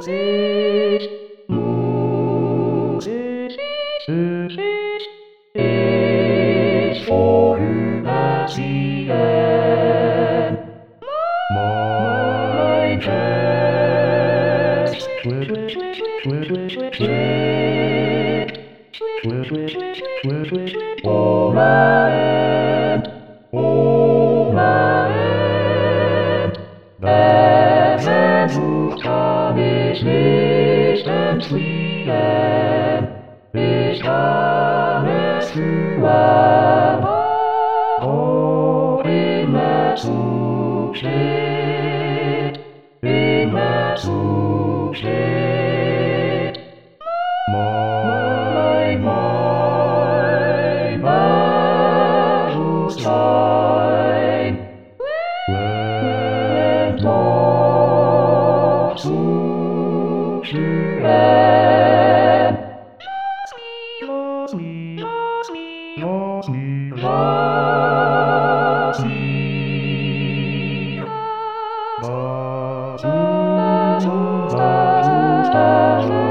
ist vorübersehen. Mein Herz oh mein, der Sehnsucht kann ich nicht entfliehen. Ich kann es fühlen, doch immer zu spät, immer zu spät. Mein Bewusstsein wird noch zu spüren. Lass mich uns